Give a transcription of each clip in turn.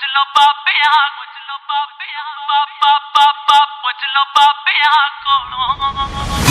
लो बाबिया पुछ लो बाबिया बाबा पुछ लो बाबिया कोलों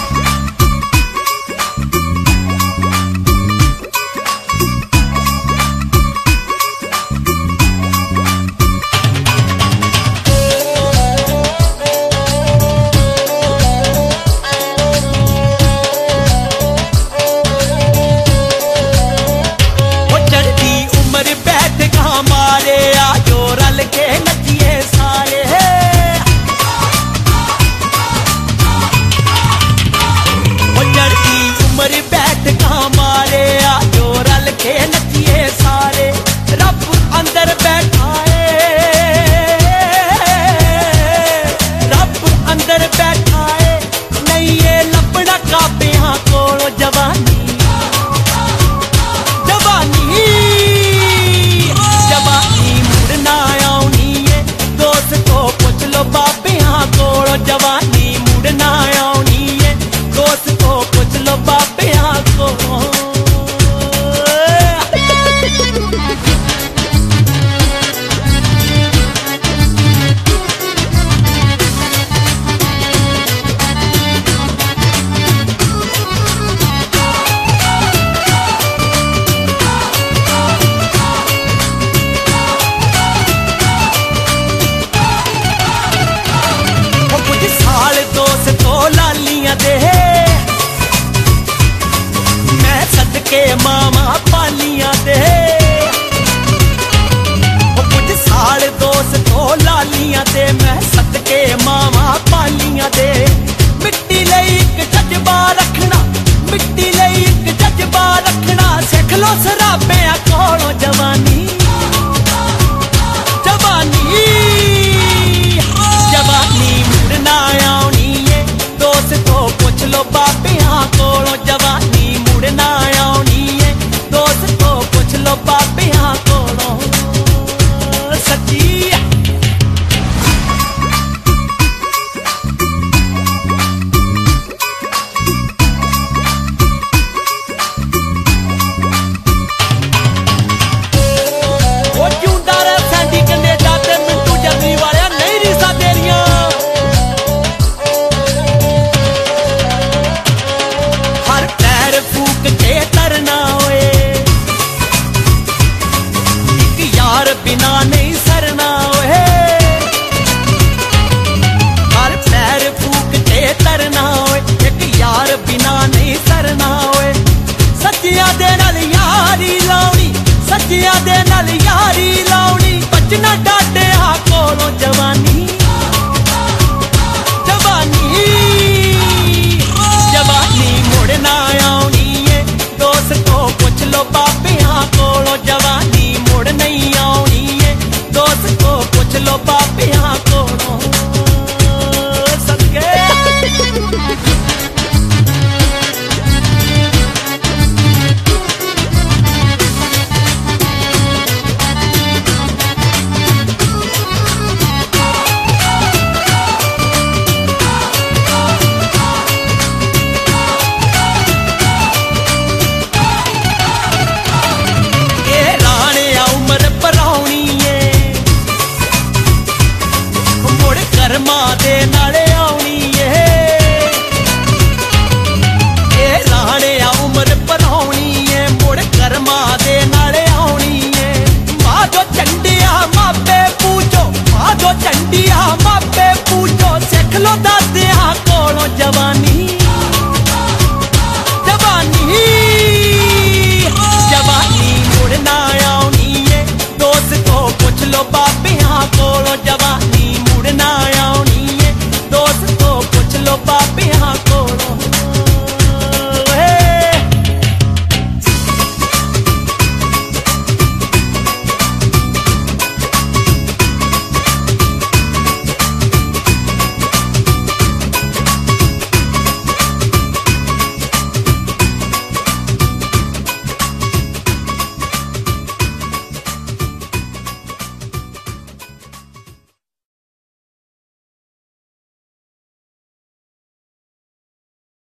जवानी मुड़ना आनी है दोस्त को पुछ लो बाबिया को मैं सदके मामा पालियां दे कुछ साल दोस्त तो लालियां दे मैं सदके मामा पालियां दे मिट्टी लई एक जज्बा रखना मिट्टी लई एक जज्बा रखना सिख लो सराबियां कोलों जवानी जवानी जवानी मुड़ना आनी है दोस्त को पुछ लो बाबिया कोलों जवानी मुड़ना आनी है दोस्त को पुछ लो बाबिया कोलों सच्ची वो चूंदा रे सैंडी कनेडा ते मिंटू जल्दी वाले नहीं रिसा तेरियां हर पैर फूक के तरना होए एक यार बिना नहीं सरना होए हर पैर फूक के तरना होए एक यार बिना नहीं सरना होए सच्चियां दे नाल यारी लाउनी सच्चियां दे नाल यारी लाउनी बचना डाटे आ कोलों जवानी जवानी जवानी मुड़ना आनी है दोस्त को पुछ लो बाबिया कोलों जवानी मुड़ नहीं आ